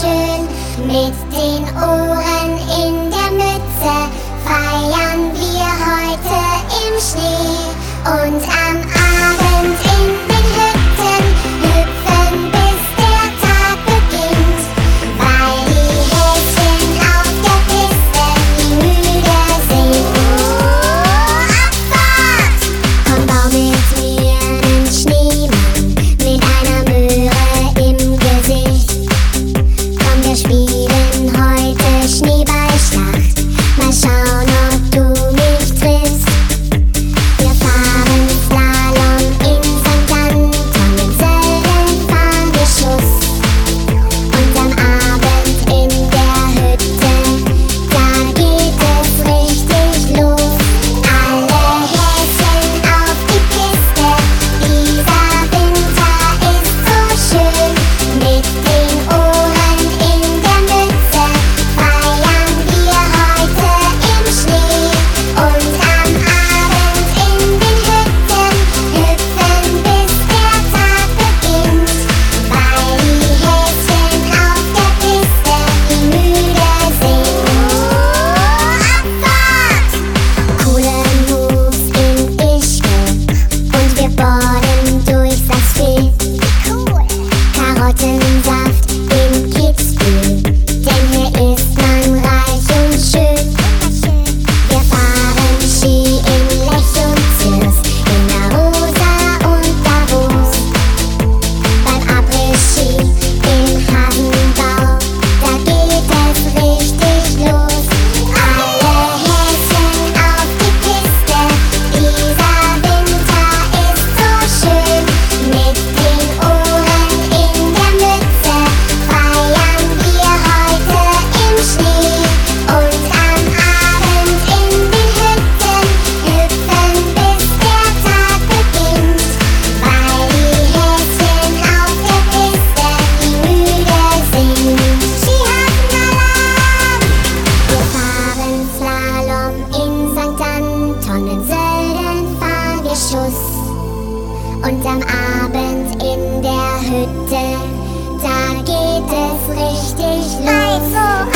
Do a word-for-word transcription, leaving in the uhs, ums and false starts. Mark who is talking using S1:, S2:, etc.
S1: schön. Mit den Ohren in der Mütze feiern wir heute im Schnee. Und am Abend in den Hütten hüpfen, bis der Tag beginnt. Weil die Häschen auf der Piste die müde sind. Oh, Abfahrt! Komm, bau mit mir nen Schneemann mit einer Möhre im Gesicht. Komm, wir spielen heute Schneeballschlacht. Mal schauen, ob du mich triffst. Wir fahren Slalom in Sankt Anton, in Sölden fahren wir Schuss. Und am Abend in der Hütte, da geht es richtig los. Alle Häschen auf die Piste, dieser Winter ist so schön. Mit den Ohren in der Mütze feiern wir heute im Schnee. Und am Abend in den Hütten hüpfen, bis der Tag beginnt. Weil die Häschen auf der Piste die müde sind. Oh, Abfahrt! Coole Moves in Ischgl und wir borden durchs Asphalt. Cool! Karottensaft in Kitzbühel, denn hier ist man reich und schön. Wir fahren Ski in Lech und Zürs, in Arosa und Davos. Beim Après-Ski in Hasenbau, da geht es richtig los. Alle Häschen auf die Piste, dieser Winter ist so schön. Mit den Ohren in der Mütze feiern wir heute im Schnee. Und am Abend in den Hütten hüpfen, bis der Tag beginnt. Weil die Häschen auf der Piste die müde sind. Skihafenalarm! Wir fahren Slalom in Sankt Anton, in Sölden fahren wir Schuss. Und am Abend in der Hütte, da geht es richtig los. Also